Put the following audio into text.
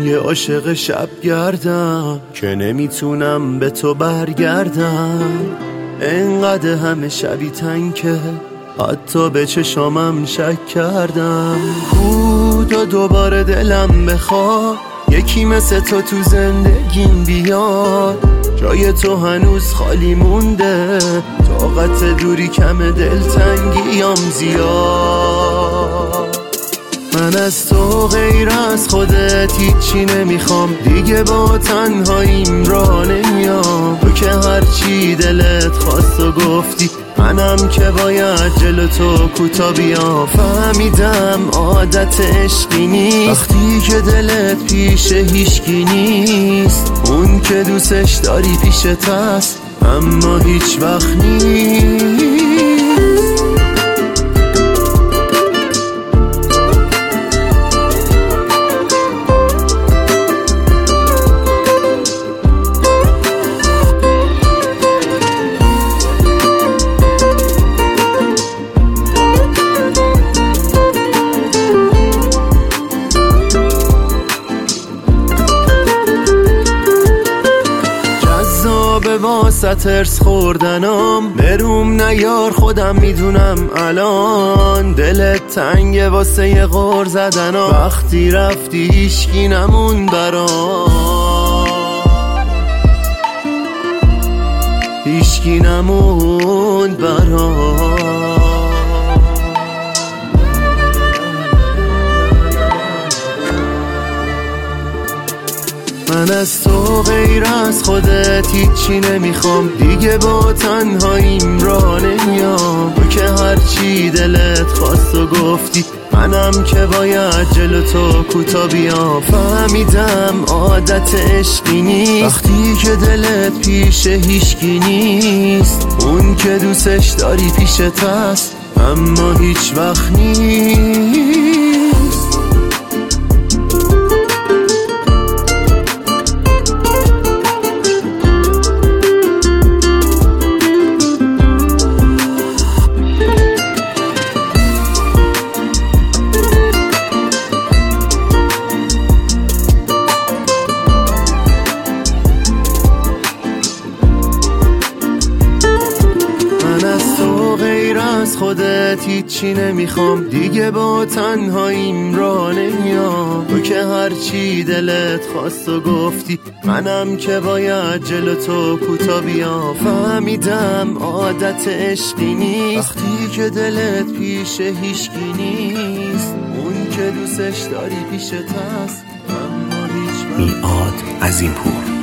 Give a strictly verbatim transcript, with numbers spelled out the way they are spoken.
یه عاشق شب گردم که نمیتونم به تو برگردم. انقدر همه شبی تنکه حتی به چشامم شک کردم. بودا دوباره دلم بخواد یکی مثل تو تو زندگیم بیاد. جای تو هنوز خالی مونده، طاقت دوری کم، دلتنگیام زیاد. من از تو غیر از خودت هیچی نمیخوام، دیگه با تنهاییم را نمیام. تو که هرچی دلت خواست و گفتی، منم که باید جلو تو کوتا بیام. فهمیدم عادت عشقی نیست وقتی که دلت پیش هیچکی نیست. اون که دوستش داری پیشت هست اما هیچ وقت نیست. به واسط ارس خوردنم بروم نیار، خودم میدونم الان دلت تنگه واسه یه غر زدنم. وقتی رفتی هیچکی نمون برام، هیچکی نمون برام. من از تو غیر از خودت هیچی نمیخوام، دیگه با تنهاییم را نمیام. تو که هرچی دلت خواست و گفتی، منم که باید جلو تو کوتا بیام. فهمیدم عادت عشقی نیست وقتی که دلت پیش هیچکی نیست. اون که دوستش داری پیشت هست اما هیچ وقت نیست. از خودت هیچی نمیخوام، دیگه با تنهاییم را نمیام. تو که هرچی دلت خواست و گفتی، منم که باید جلو تو کوتا بیام. فهمیدم عادت عشقی نیست وقتی که دلت پیش هیچکی نیست. اون که دوستش داری پیشت هست اما هیچ وقت. میعاد عظیم‌پور.